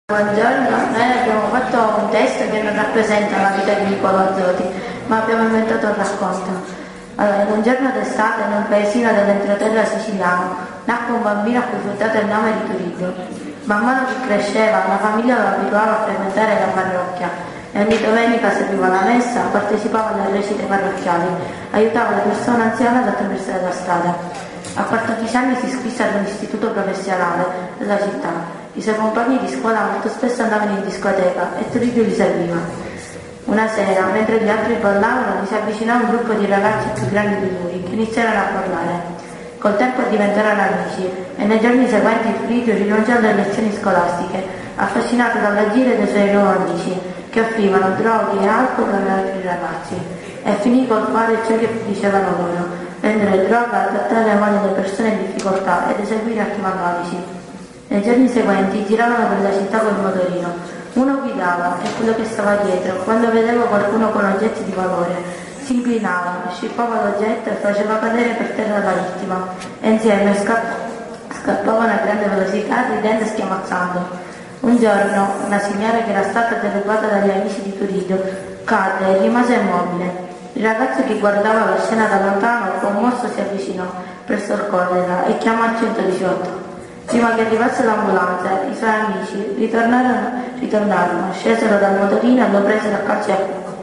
Buongiorno, noi abbiamo fatto un testo che non rappresenta la vita di Nicolò Azzoti, ma abbiamo inventato un racconto. Allora, in un giorno d'estate, in un paesino dell'entroterra siciliano, nacque un bambino a cui fu dato il nome di Turiddu. Man mano che cresceva, la famiglia lo abituava a frequentare la parrocchia e ogni domenica seguiva la messa, partecipava alle recite parrocchiali, aiutava le persone anziane ad attraversare la strada. A 14 anni si iscrisse ad un istituto professionale della città. I suoi compagni di scuola molto spesso andavano in discoteca e Turiddu li seguiva. Una sera, mentre gli altri ballavano, gli si avvicinò un gruppo di ragazzi più grandi di lui che iniziarono a parlare. Col tempo diventarono amici e nei giorni seguenti Turiddu rinunciò alle lezioni scolastiche, affascinato dall'agire dei suoi nuovi amici, che offrivano droghe e alcol agli altri ragazzi, e finì col fare ciò che dicevano loro: vendere droga, trattare le mani delle persone in difficoltà ed eseguire atti malvadici. Nei giorni seguenti giravano per la città col motorino. Uno guidava e quello che stava dietro, quando vedeva qualcuno con oggetti di valore, si inclinava, scippava l'oggetto e faceva cadere per terra la vittima, e insieme scappavano a grande velocità ridendo e schiamazzando. Un giorno una signora che era stata derubata dagli amici di Turiddu cadde e rimase immobile. Il ragazzo che guardava la scena da lontano, commosso, si avvicinò per soccorrerla e chiamò il 118. Prima che arrivasse l'ambulanza, i suoi amici ritornarono, scesero dal motorino e lo presero a calci a fuoco.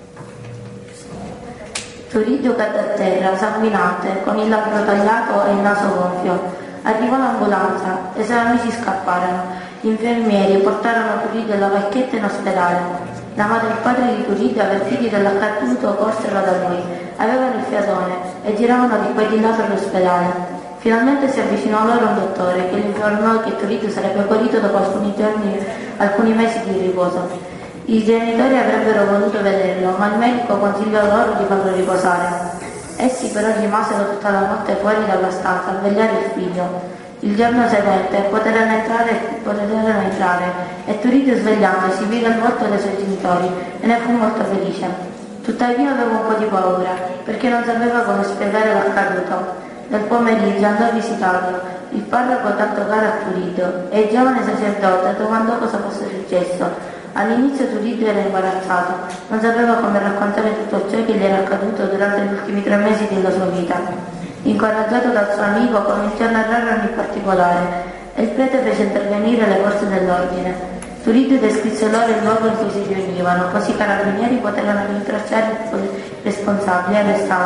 Turiddu cadde a terra, sanguinante, con il labbro tagliato e il naso gonfio. Arrivò l'ambulanza e i suoi amici scapparono. Gli infermieri portarono Turiddu e la vecchietta in ospedale. La madre e il padre di Turiddu, avvertiti dell'accaduto, corsero da lui. Avevano il fiatone e giravano di qua e di là per l'ospedale. Finalmente si avvicinò a loro un dottore che gli informò che Turiddu sarebbe guarito dopo alcuni mesi di riposo. I genitori avrebbero voluto vederlo, ma il medico consigliò loro di farlo riposare. Essi però rimasero tutta la notte fuori dalla stanza a vegliare il figlio. Il giorno seguente poterono entrare e Turiddu, svegliandosi, vide il volto dei suoi genitori e ne fu molto felice. Tuttavia aveva un po' di paura, perché non sapeva come spiegare l'accaduto. Nel pomeriggio andò a visitarlo, il parroco tanto caro a Turiddu, e il giovane sacerdote domandò cosa fosse successo. All'inizio Turiddu era imbarazzato, non sapeva come raccontare tutto ciò che gli era accaduto durante gli ultimi 3 mesi della sua vita. Incoraggiato dal suo amico, cominciò a narrare ogni particolare e il prete fece intervenire le forze dell'ordine. Turiddu descrisse loro il luogo in cui si riunivano, così i carabinieri poterono rintracciare i responsabili e arrestarli.